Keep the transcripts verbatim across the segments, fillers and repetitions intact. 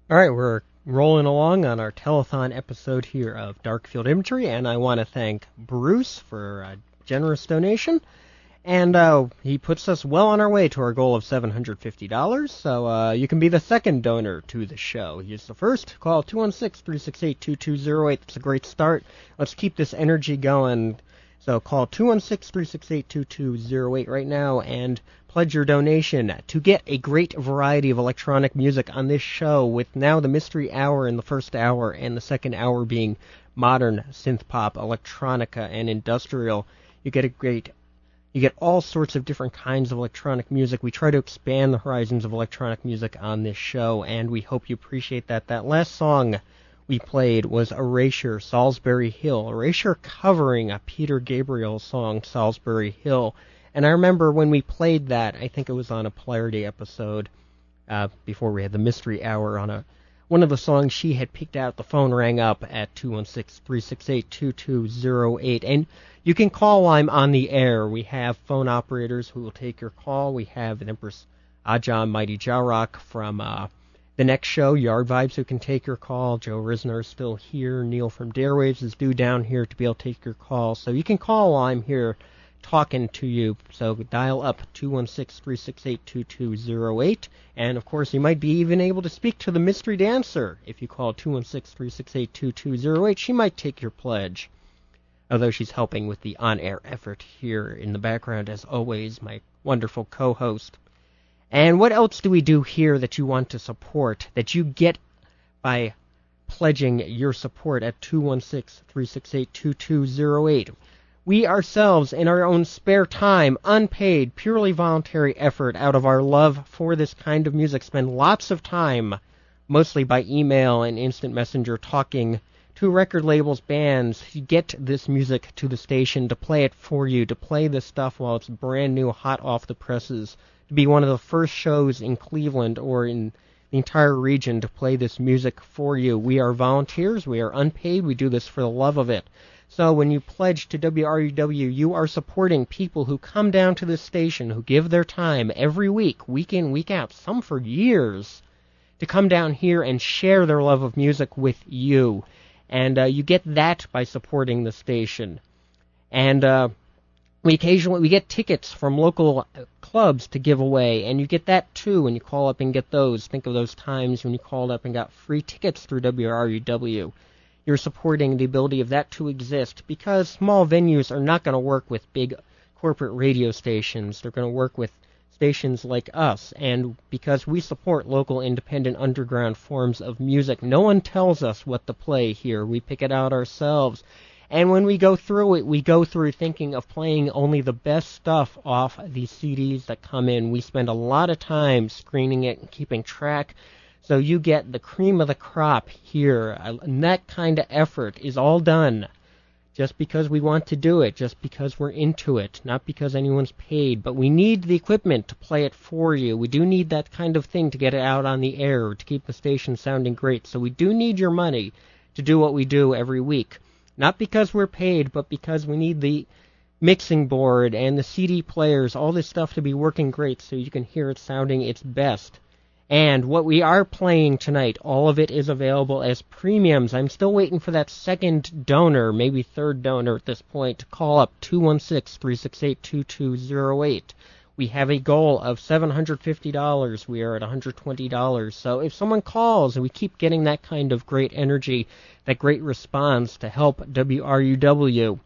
All right, we're rolling along on our telethon episode here of Dark Field Imagery, and I want to thank Bruce for a generous donation. And uh, he puts us well on our way to our goal of seven hundred fifty dollars, so uh, you can be the second donor to the show. He's the first. Call two one six, three six eight, two two zero eight. It's a great start. Let's keep this energy going. So call two one six, three six eight, two two zero eight right now and pledge your donation to get a great variety of electronic music on this show, with now the Mystery Hour in the first hour and the second hour being modern synth-pop, electronica, and industrial. You get a great... You get all sorts of different kinds of electronic music. We try to expand the horizons of electronic music on this show, and we hope you appreciate that. That last song we played was Erasure, Salisbury Hill. Erasure covering a Peter Gabriel song, Salisbury Hill. And I remember when we played that, I think it was on a Polarity episode, uh, before we had the Mystery Hour, on a one of the songs she had picked out. The phone rang up at two one six, three six eight, two two zero eight. And you can call while I'm on the air. We have phone operators who will take your call. We have an Empress Ajahn Mighty Jarrock from uh, the next show, Yard Vibes, who can take your call. Joe Risner is still here. Neil from Darewaves is due down here to be able to take your call. So you can call while I'm here talking to you. So dial up two one six, three six eight, two two zero eight. And, of course, you might be even able to speak to the Mystery Dancer. If you call two one six, three six eight, two two zero eight, she might take your pledge. Although she's helping with the on-air effort here in the background, as always, my wonderful co-host. And what else do we do here that you want to support, that you get by pledging your support at two one six, three six eight, two two zero eight? We ourselves, in our own spare time, unpaid, purely voluntary effort out of our love for this kind of music, spend lots of time, mostly by email and instant messenger, talking to record labels, bands, to get this music to the station, to play it for you, to play this stuff while it's brand new, hot off the presses, to be one of the first shows in Cleveland or in the entire region to play this music for you. We are volunteers, we are unpaid, we do this for the love of it. So when you pledge to W R U W, you are supporting people who come down to this station, who give their time every week, week in, week out, some for years, to come down here and share their love of music with you. And uh, you get that by supporting the station. And uh, we occasionally we get tickets from local clubs to give away, and you get that too when you call up and get those. Think of those times when you called up and got free tickets through W R U W. You're supporting the ability of that to exist, because small venues are not going to work with big corporate radio stations. They're going to work with stations like us, and because we support local independent underground forms of music, no one tells us what to play here. We pick it out ourselves. And when we go through it, we go through thinking of playing only the best stuff off these C Ds that come in. We spend a lot of time screening it and keeping track. So you get the cream of the crop here, and that kind of effort is all done just because we want to do it, just because we're into it, not because anyone's paid. But we need the equipment to play it for you. We do need that kind of thing to get it out on the air, to keep the station sounding great. So we do need your money to do what we do every week. Not because we're paid, but because we need the mixing board and the C D players, all this stuff to be working great so you can hear it sounding its best. And what we are playing tonight, all of it is available as premiums. I'm still waiting for that second donor, maybe third donor at this point, to call up two one six, three six eight, two two zero eight. We have a goal of seven hundred fifty dollars. We are at one hundred twenty dollars. So if someone calls and we keep getting that kind of great energy, that great response to help W R U W,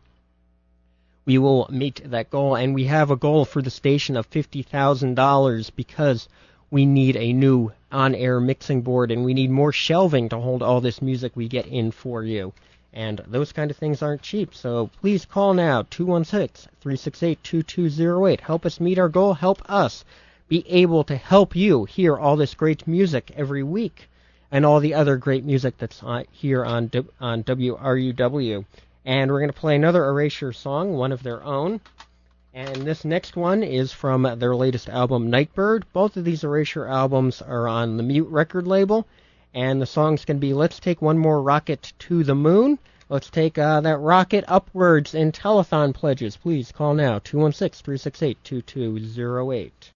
we will meet that goal. And we have a goal for the station of fifty thousand dollars because we need a new on-air mixing board, and we need more shelving to hold all this music we get in for you. And those kind of things aren't cheap, so please call now, two one six, three six eight, two two zero eight. Help us meet our goal. Help us be able to help you hear all this great music every week, and all the other great music that's on, here on, on W R U W. And we're going to play another Erasure song, one of their own. And this next one is from their latest album, Nightbird. Both of these Erasure albums are on the Mute record label. And the song's going to be Let's Take One More Rocket to the Moon. Let's take uh, that rocket upwards in telethon pledges. Please call now, two one six, three six eight, two two zero eight.